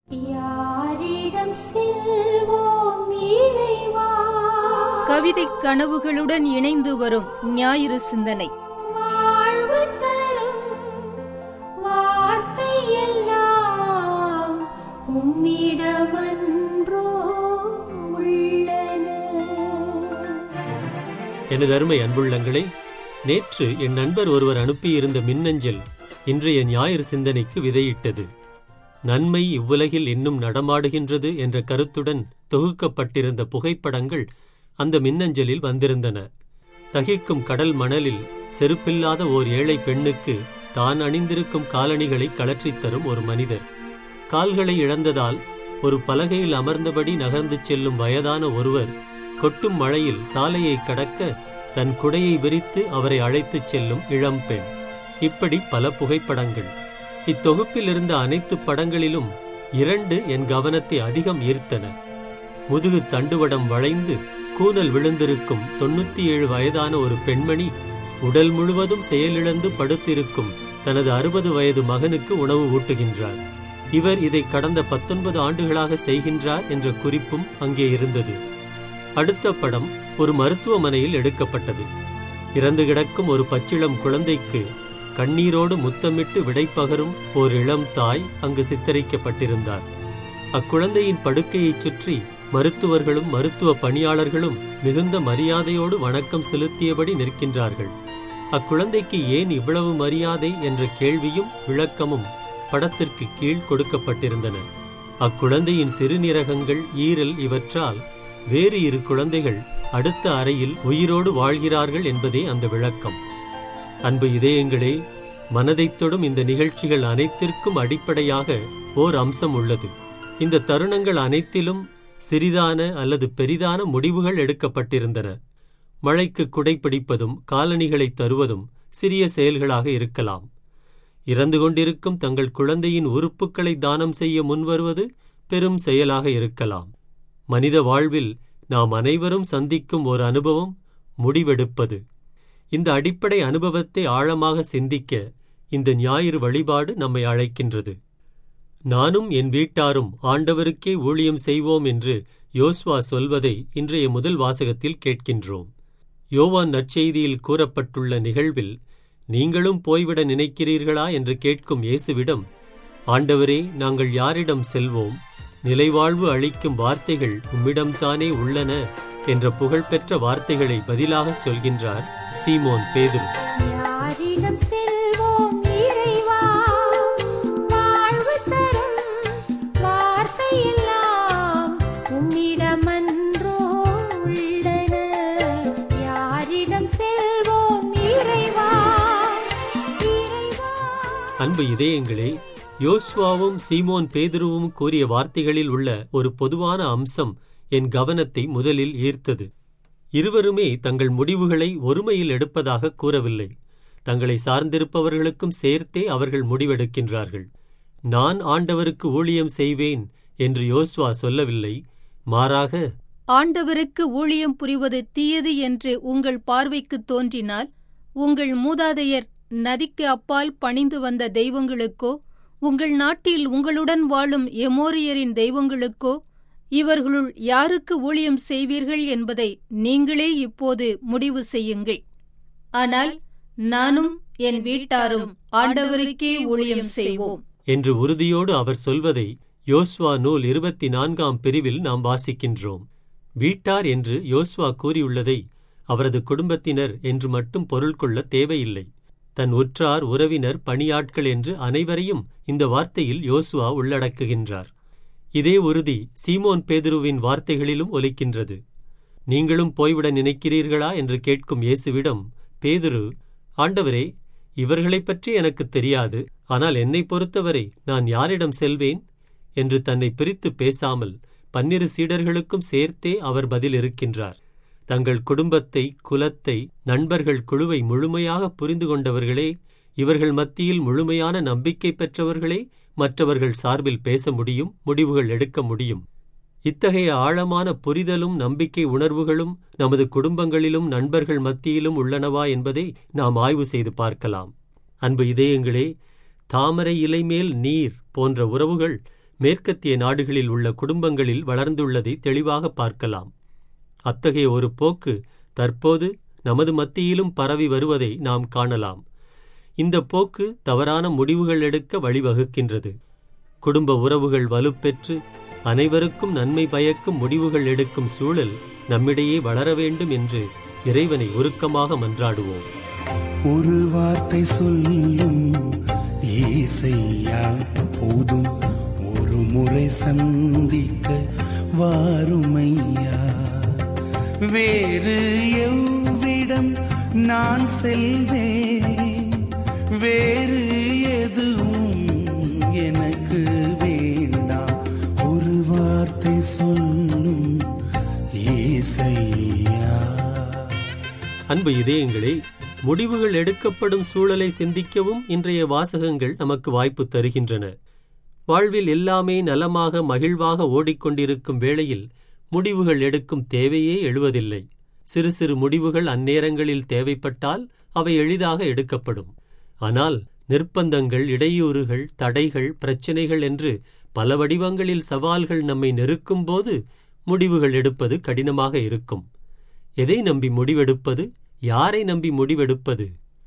யாரிடம் செல்வோம் இறைவா? கவிதை கனவுகளுடன் இணைந்து வரும் ஞாயிறு சிந்தனை. வாழ்வு தரும் வார்த்தை எல்லாம் உம்மிடமன்றோ உள்ளன. எனது அருமை அன்புள்ளங்களே, நேற்று என் நண்பர் ஒருவர் அனுப்பியிருந்த மின்னஞ்சல் இன்றைய ஞாயிறு சிந்தனைக்கு விதையிட்டது. நன்மை இவ்வுலகில் இன்னும் நடமாடுகின்றது என்ற கருத்துடன் தொகுக்கப்பட்டிருந்த புகைப்படங்கள் அந்த மின்னஞ்சலில் வந்திருந்தன. தகிக்கும் கடல் மணலில் செருப்பில்லாத ஓர் ஏழை பெண்ணுக்கு தான் அணிந்திருக்கும் காலணிகளை கழற்றித் தரும் ஒரு மனிதர், கால்களை இழந்ததால் ஒரு பலகையில் அமர்ந்தபடி நகர்ந்து செல்லும் வயதான ஒருவர், கொட்டும் மழையில் சாலையை கடக்க தன் குடையை விரித்து அவரை அழைத்துச் செல்லும் இளம்பெண், இப்படி பல புகைப்படங்கள். இத்தொகுப்பில் இருந்த அனைத்து படங்களிலும் 2 என் கவனத்தை அதிகம் ஈர்த்தன. முதுகு தண்டுவடம் வளைந்து கூனல் விழுந்திருக்கும் 97 வயதான ஒரு பெண்மணி உடல் முழுவதும் செயலிழந்து படுத்திருக்கும் தனது 60 வயது மகனுக்கு உணவு ஊட்டுகின்றார். இவர் இதை கடந்த 19 ஆண்டுகளாக செய்கின்றார் என்ற குறிப்பும் அங்கே இருந்தது. அடுத்த படம் ஒரு மருத்துவமனையில் எடுக்கப்பட்டது. இறந்து கிடக்கும் ஒரு பச்சிளம் குழந்தைக்கு கண்ணீரோடு முத்தமிட்டு விடைபகரும் ஓர் இளம் தாய் அங்கு சித்தரிக்கப்பட்டிருந்தார். அக்குழந்தையின் படுக்கையைச் சுற்றி மருத்துவர்களும் மருத்துவ பணியாளர்களும் மிகுந்த மரியாதையோடு வணக்கம் செலுத்தியபடி நிற்கின்றார்கள். அக்குழந்தைக்கு ஏன் இவ்வளவு மரியாதை என்ற கேள்வியும் விளக்கமும் படத்திற்கு கீழ் கொடுக்கப்பட்டிருந்தன. அக்குழந்தையின் சிறுநீரகங்கள், ஈரல் இவற்றால் வேறு 2 குழந்தைகள் அடுத்த அறையில் உயிரோடு வாழ்கிறார்கள் என்பதே அந்த விளக்கம். அன்பு இதயங்களே, மனதைத் தொடும் இந்த நிகழ்ச்சிகள் அனைத்திற்கும் அடிப்படையாக ஓர் அம்சம் உள்ளது. இந்த தருணங்கள் அனைத்திலும் சிறிதான அல்லது பெரிதான முடிவுகள் எடுக்கப்பட்டிருந்தன. மழைக்கு குடைப்பிடிப்பதும் காலணிகளை தருவதும் சிறிய செயல்களாக இருக்கலாம். இறந்து கொண்டிருக்கும் தங்கள் குழந்தையின் உறுப்புக்களை தானம் செய்ய முன்வருவது பெரும் செயலாக இருக்கலாம். மனித வாழ்வில் நாம் அனைவரும் சந்திக்கும் ஒரு அனுபவம் முடிவெடுப்பது. இந்த அடிப்படை அனுபவத்தை ஆழமாக சிந்திக்க இந்த ஞாயிறு வழிபாடு நம்மை அழைக்கின்றது. நானும் என் வீட்டாரும் ஆண்டவருக்கே ஊழியம் செய்வோம் என்று யோசுவா சொல்வதை இன்றைய முதல் வாசகத்தில் கேட்கின்றோம். யோவான் நற்செய்தியில் கூறப்பட்டுள்ள நிகழ்வில் நீங்களும் போய்விட நினைக்கிறீர்களா என்று கேட்கும் இயேசுவிடம், ஆண்டவரே, நாங்கள் யாரிடம் செல்வோம்? நிலைவாழ்வு அளிக்கும் வார்த்தைகள் உம்மிடம்தானே உள்ளன என்ற புகழ்பெற்ற வார்த்தைகளை பதிலாக சொல்கின்றார் சீமோன் பேதுரு. யாரிடம் செல்வோம் இறைவா? வாழ்வு தரும் வார்த்தை எல்லாம் உம்மிடமன்றோ உள்ளன. யாரிடம் செல்வோம் இறைவா? அன்பு இதயங்களே, யோசுவாவும் சீமோன் பேதுருவும் கூறிய வார்த்தைகளில் உள்ள ஒரு பொதுவான அம்சம் என் கவனத்தை முதலில் ஈர்த்தது. இருவருமே தங்கள் முடிவுகளை ஒருமையில் எடுப்பதாக கூறவில்லை. தங்களை சார்ந்திருப்பவர்களுக்கும் சேர்த்தே அவர்கள் முடிவெடுக்கின்றார்கள். நான் ஆண்டவருக்கு ஊழியம் செய்வேன் என்று யோசுவா சொல்லவில்லை. மாறாக, ஆண்டவருக்கு ஊழியம் புரிவது தீயது என்று உங்கள் பார்வைக்கு தோன்றினால், உங்கள் மூதாதையர் நதிக்கு அப்பால் பணிந்து வந்த தெய்வங்களுக்கோ, உங்கள் நாட்டில் உங்களுடன் வாழும் எமோரியரின் தெய்வங்களுக்கோ இவர்களுள் யாருக்கு ஊழியம் செய்வீர்கள் என்பதை நீங்களே இப்போது முடிவு செய்யுங்கள். ஆனால் நானும் என் வீட்டாரும் ஆண்டவருக்கே ஊழியம் செய்வோம் என்று உறுதியோடு அவர் சொல்வதை யோசுவா நூல் 24ஆம் பிரிவில் நாம் வாசிக்கின்றோம். வீட்டார் என்று யோசுவா கூறியுள்ளதை அவரது குடும்பத்தினர் என்று மட்டும் பொருள் கொள்ள தேவையில்லை. தன் உற்றார், உறவினர், பணியாட்கள் என்று அனைவரையும் இந்த வார்த்தையில் யோசுவா உள்ளடக்குகின்றார். இதே உறுதி சீமோன் பேதுருவின் வார்த்தைகளிலும் ஒலிக்கின்றது. நீங்களும் போய்விட நினைக்கிறீர்களா என்று கேட்கும் இயேசுவிடம் பேதுரு, ஆண்டவரே, இவர்களைப் பற்றி எனக்கு தெரியாது, ஆனால் என்னை பொறுத்தவரை நான் யாரிடம் செல்வேன் என்று தன்னை பிரித்து பேசாமல் 12 சீடர்களுக்கும் சேர்த்தே அவர் பதில் இருக்கின்றார். தங்கள் குடும்பத்தை, குலத்தை, நண்பர்கள் குழுவை முழுமையாக புரிந்து கொண்டவர்களே, இவர்கள் மத்தியில் முழுமையான நம்பிக்கை பெற்றவர்களே மற்றவர்கள் சார்பில் பேச முடியும், முடிவுகள் எடுக்க முடியும். இத்தகைய ஆழமான புரிதலும் நம்பிக்கை உணர்வுகளும் நமது குடும்பங்களிலும் நண்பர்கள் மத்தியிலும் உள்ளனவா என்பதை நாம் ஆய்வு செய்து பார்க்கலாம். அன்பு இதயங்களே, தாமரை இலைமேல் நீர் போன்ற உறவுகள் மேற்கத்திய நாடுகளில் உள்ள குடும்பங்களில் வளர்ந்துள்ளதை தெளிவாக பார்க்கலாம். அத்தகைய ஒரு போக்கு தற்போது நமது மத்தியிலும் பரவி வருவதை நாம் காணலாம். இந்த போக்கு தவறான முடிவுகள் எடுக்க வழிவகுக்கின்றது. குடும்ப உறவுகள் வலுப்பெற்று அனைவருக்கும் நன்மை பயக்கும் முடிவுகள் எடுக்கும் சூழல் நம்மிடையே வளர வேண்டும் என்று இறைவனை உருக்கமாக மன்றாடுவோம். ஒரு வார்த்தை சொல்லும் ஏசையா போதும், ஒரு முறை சந்திக்க வாருமையா. வேறு எவ்விடம் நான் செல்வேன், வேறு எதுவும் எனக்கு வேண்டாம். ஒரு வார்த்தை சொல்லும் ஏசையா. அன்பு இதயங்களே, முடிவுகள் எடுக்கப்படும் சூழலை சிந்திக்கவும் இன்றைய வாசகங்கள் நமக்கு வாய்ப்பு தருகின்றன. வாழ்வில் எல்லாமே நலமாக மகிழ்வாக ஓடிக்கொண்டிருக்கும் வேளையில் முடிவுகள் எடுக்கும் தேவையே எழுவதில்லை. சிறு சிறு முடிவுகள் அந்நேரங்களில் தேவைப்பட்டால் அவை எளிதாக எடுக்கப்படும். ஆனால் நிர்பந்தங்கள், இடையூறுகள், தடைகள், பிரச்சினைகள் என்று பல வடிவங்களில் சவால்கள் நம்மை நெருக்கும் போது முடிவுகள் எடுப்பது கடினமாக இருக்கும். எதை நம்பி முடிவெடுப்பது? யாரை நம்பி முடிவெடுப்பது?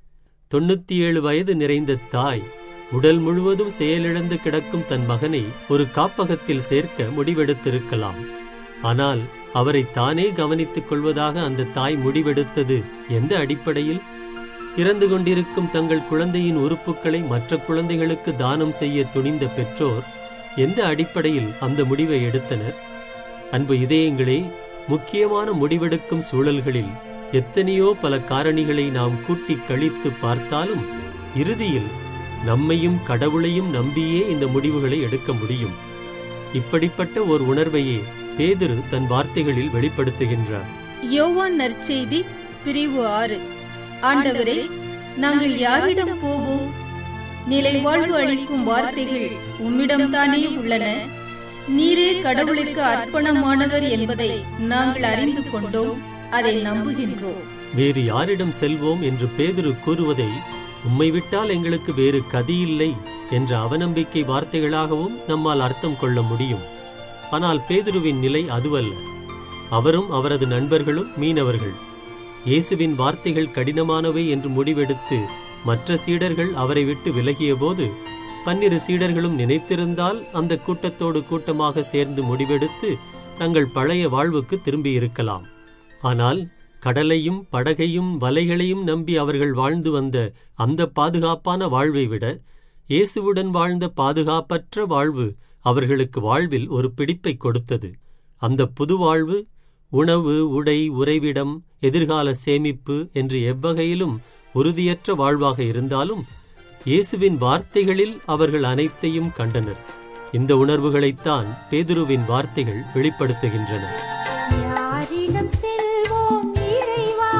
97 வயது நிறைந்த தாய் உடல் முழுவதும் செயலிழந்து கிடக்கும் தன் மகனை ஒரு காப்பகத்தில் சேர்க்க முடிவெடுத்திருக்கலாம். ஆனால் அவரை தானே கவனித்துக் கொள்வதாக அந்த தாய் முடிவெடுத்தது எந்த அடிப்படையில்? இறந்து கொண்டிருக்கும் தங்கள் குழந்தையின் உறுப்புகளை மற்ற குழந்தைகளுக்கு தானம் செய்ய துணிந்த பெற்றோர் எந்த அடிப்படையில் அந்த முடிவை எடுத்தனர்? அன்பு இதயங்களே, முக்கியமான முடிவெடுக்கும் சூழல்களில் எத்தனையோ பல காரணிகளை நாம் கூட்டி கழித்து பார்த்தாலும் இறுதியில் நம்மையும் கடவுளையும் நம்பியே இந்த முடிவுகளை எடுக்க முடியும். இப்படிப்பட்ட ஒரு உணர்வையே பேதுரு தன் வார்த்தைகளில் வெளிப்படுத்துகின்றார். யோவான் நற்செய்தி பிரிவு 6. ஆண்டவரே, நாங்கள் யாரிடம் போவோம்? நிலை வாழ்வு அளிக்கும் வார்த்தைகள் உம்மிடம்தானே உள்ளன. நீரே கடவுளுக்கு அர்ப்பணமானவர் என்பதை நாங்கள் அறிந்து கொண்டோம், அதை நம்புகின்றோம். வேறு யாரிடம் செல்வோம் என்று பேதுரு கூறுவதை உம்மை விட்டால் எங்களுக்கு வேறு கதியில்லை என்ற அவநம்பிக்கை வார்த்தைகளாகவும் நம்மால் அர்த்தம் கொள்ள முடியும். ஆனால் பேதுருவின் நிலை அதுவல்ல. அவரும் அவரது நண்பர்களும் மீனவர்கள். இயேசுவின் வார்த்தைகள் கடினமானவை என்று முடிவெடுத்து மற்ற சீடர்கள் அவரை விட்டு விலகிய போது 12 சீடர்களும் நினைத்திருந்தால் அந்த கூட்டத்தோடு கூட்டமாக சேர்ந்து முடிவெடுத்து தங்கள் பழைய வாழ்வுக்கு திரும்பியிருக்கலாம். ஆனால் கடலையும் படகையும் வலைகளையும் நம்பி அவர்கள் வாழ்ந்து வந்த அந்த பாதுகாப்பான வாழ்வை விட இயேசுவுடன் வாழ்ந்த பாதுகாப்பற்ற வாழ்வு அவர்களுக்கு வாழ்வில் ஒரு பிடிப்பை கொடுத்தது. அந்த புது வாழ்வு உணவு, உடை, உறைவிடம், எதிர்கால சேமிப்பு என்று எவ்வகையிலும் உறுதியற்ற வாழ்வாக இருந்தாலும் இயேசுவின் வார்த்தைகளில் அவர்கள் அனைத்தையும் கண்டனர். இந்த உணர்வுகளைத்தான் பேதுருவின் வார்த்தைகள் வெளிப்படுத்துகின்றன. யாரிடம் செல்வோம் இறைவா,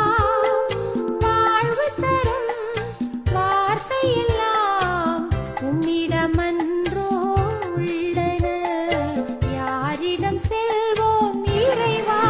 வாழ்வு தரும் வார்த்தையெல்லாம் உம்மிடமன்றோ உள்ளன. யாரிடம் செல்வோம் இறைவா.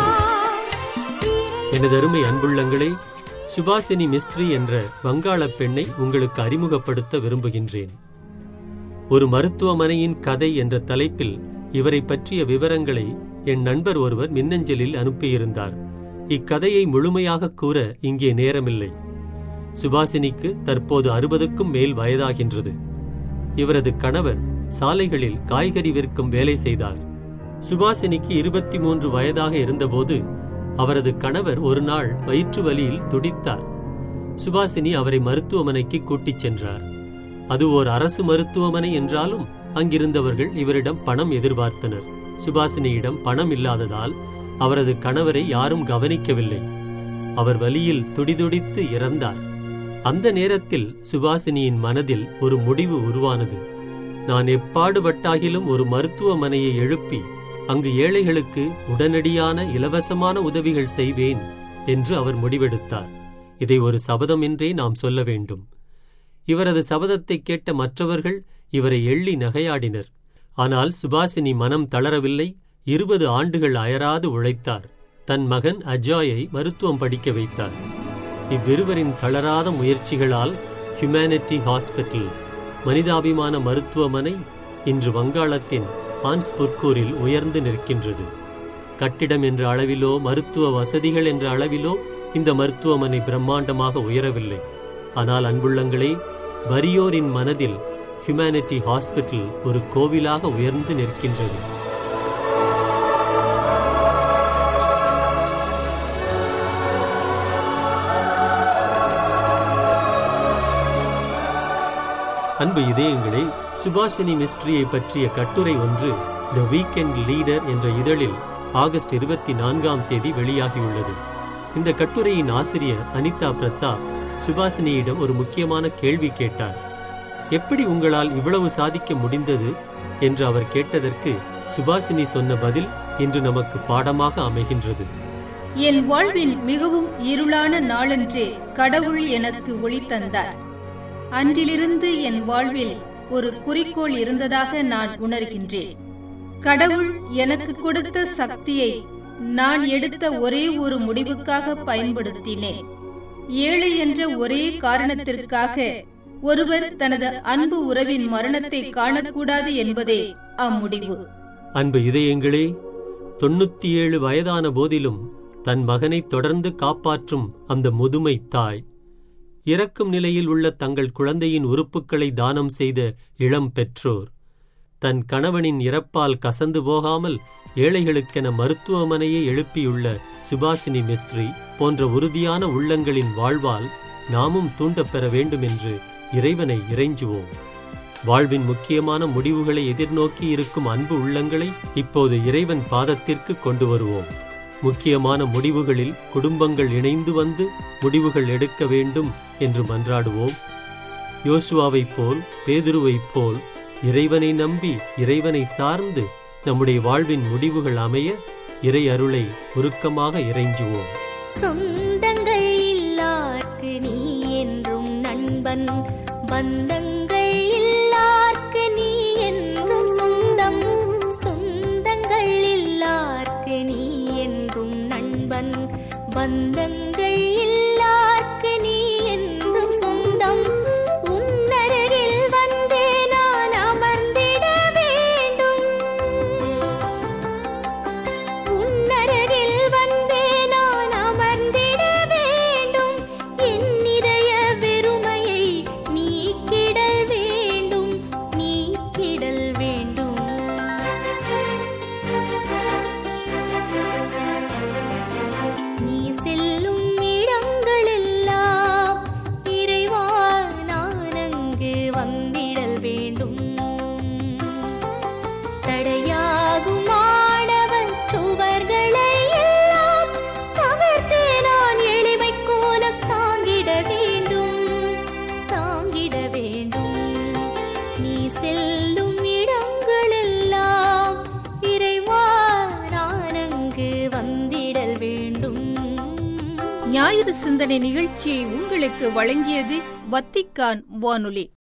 எனதருமை அன்புள்ளங்களே, சுபாசினி மிஸ்த்ரி என்ற வங்காள பெண்ணை உங்களுக்கு அறிமுகப்படுத்த விரும்புகின்றேன். ஒரு மருத்துவமனையின் கதை என்ற தலைப்பில் இவரை பற்றிய விவரங்களை என் நண்பர் ஒருவர் மின்னஞ்சலில் அனுப்பியிருந்தார். இக்கதையை முழுமையாக கூற இங்கே நேரமில்லை. சுபாசினிக்கு தற்போது 60க்கும் மேல் வயதாகின்றது. இவரது கணவர் சாலைகளில் காய்கறி விற்கும் வேலை செய்தார். சுபாசினிக்கு 23 வயதாக இருந்தபோது அவரது கணவர் ஒரு நாள் வயிற்று வலியில் துடித்தார். சுபாசினி அவரை மருத்துவமனைக்கு கூட்டிச் சென்றார். அது ஓர் அரசு மருத்துவமனை என்றாலும் அங்கிருந்தவர்கள் இவரிடம் பணம் எதிர்பார்த்தனர். சுபாசினியிடம் பணம் இல்லாததால் அவரது கணவரை யாரும் கவனிக்கவில்லை. அவர் வலியில் துடிதுடித்து இறந்தார். அந்த நேரத்தில் சுபாசினியின் மனதில் ஒரு முடிவு உருவானது. நான் எப்பாடுபட்டாகிலும் ஒரு மருத்துவமனையை எழுப்பி அங்கு ஏழைகளுக்கு உடனடியான இலவசமான உதவிகள் செய்வேன் என்று அவர் முடிவெடுத்தார். இதை ஒரு சபதம் என்றே நாம் சொல்ல வேண்டும். இவரது சபதத்தை கேட்ட மற்றவர்கள் இவரை எள்ளி நகையாடினர். ஆனால் சுபாசினி மனம் தளரவில்லை. 20 ஆண்டுகள் அயராது உழைத்தார். தன் மகன் அஜாயை மருத்துவம் படிக்க வைத்தார். இவ்விருவரின் தளராத முயற்சிகளால் ஹியூமனிட்டி ஹாஸ்பிட்டல், மனிதாபிமான மருத்துவமனை, இன்று வங்காளத்தின் ஆன்ஸ்புர்கூரில் உயர்ந்து நிற்கின்றது. கட்டிடம் என்ற அளவிலோ மருத்துவ வசதிகள் என்ற அளவிலோ இந்த மருத்துவமனை பிரம்மாண்டமாக உயரவில்லை. ஆனால் அன்புள்ளங்களே, வறியோரின் மனதில் ஹியூமனிட்டி ஹாஸ்பிட்டல் ஒரு கோவிலாக உயர்ந்து நிற்கின்றது. அன்பு இதயங்களே, சுபாஷினி மிஸ்ட்ரியை பற்றிய கட்டுரை ஒன்று தி வீக்கெண்ட் லீடர் என்ற இதழில் ஆகஸ்ட் 24 வெளியாகியுள்ளது. இந்த கட்டுரையின் ஆசிரியர் அனிதா பிரதாப் சுபாஷினியிடம் ஒரு முக்கியமான கேள்வி கேட்டார். எப்படி உங்களால் இவ்வளவு சாதிக்க முடிந்தது என்று அவர் கேட்டதற்கு சுபாஷினி சொன்ன பதில் இன்று நமக்கு பாடமாக அமைகின்றது. என் வாழ்வின் மிகவும் இருளான நாளன்றே கடவுள் எனக்கு ஒளி தந்தார். அன்றிலிருந்து என் வாழ்வில் ஒரு குறிக்கோள் இருந்ததாக நான் உணர்கின்றேன். கடவுள் எனக்கு கொடுத்த சக்தியை நான் எடுத்த ஒரே ஒரு முடிவுக்காக பயன்படுத்தினேன். ஏழை என்ற ஒரே காரணத்திற்காக ஒருவர் தனது அன்பு உறவின் மரணத்தை காணக்கூடாது என்பதே அம்முடிவு. அன்பு இதயங்களே, 97 வயதான போதிலும் தன் மகனை தொடர்ந்து காப்பாற்றும் அந்த முதுமை தாய், இறக்கும் நிலையில் உள்ள தங்கள் குழந்தையின் உறுப்புகளை தானம் செய்த இளம் பெற்றோர், தன் கணவனின் இறப்பால் கசந்து போகாமல் ஏழைகளுக்கென மருத்துவமனையை எழுப்பியுள்ள சுபாஷினி மிஸ்ட்ரி போன்ற உறுதியான உள்ளங்களின் வாழ்வால் நாமும் தூண்டப்பெற வேண்டும் என்று இறைவனை இறைஞ்சுவோம். வாழ்வின் முக்கியமான முடிவுகளை எதிர்நோக்கி இருக்கும் அன்பு உள்ளங்களை இப்போது இறைவன் பாதத்திற்கு கொண்டு வருவோம். முக்கியமான முடிவுகளில் குடும்பங்கள் இணைந்து வந்து முடிவுகள் எடுக்க வேண்டும் என்று மன்றாடுவோம். யோசுவாவைப் போல், பேதுருவைப் போல் இறைவனை நம்பி இறைவனை சார்ந்து நம்முடைய வாழ்வின் முடிவுகள் அமைய இறை அருளை உருக்கமாக இறைஞ்சுவோம். சொந்தங்கள் இல்லார்க்கு நீ என்றும் நண்பன், பந்தங்கள் இல்லார்க்கு நீ என்றும் சொந்தம். சொந்தங்கள் இல்லார்க்கு நீ என்றும் நண்பன், பந்தங்கள் இல்லார்க்கு நீ என்றும் சொந்தம். உன்னருகில் வந்தே நான் அமர்ந்திட வேண்டும், உன்னருகில் வந்தே நான் அமர்ந்திட வேண்டும். என் இதய வெறுமையை நீக்கிடல் வேண்டும், நீக்கிடல் வேண்டும். நீ செல்லும் இடங்களெல்லாம் இறைவா நான் அங்கு வந்திடல் வேண்டும். தடையாகும் ஆடவன் சுவர்களை எல்லாம் தகர்த்து நான் எளிமை கோலம் தாங்கிட வேண்டும், தாங்கிட வேண்டும். நீ செல்லும் இடங்களெல்லாம் இறைவா நான் அங்கு வந்திடல் வேண்டும். ஞாயிறு சிந்தனை நிகழ்ச்சியை உங்களுக்கு வழங்கியது வத்திக்கான் வானொலி.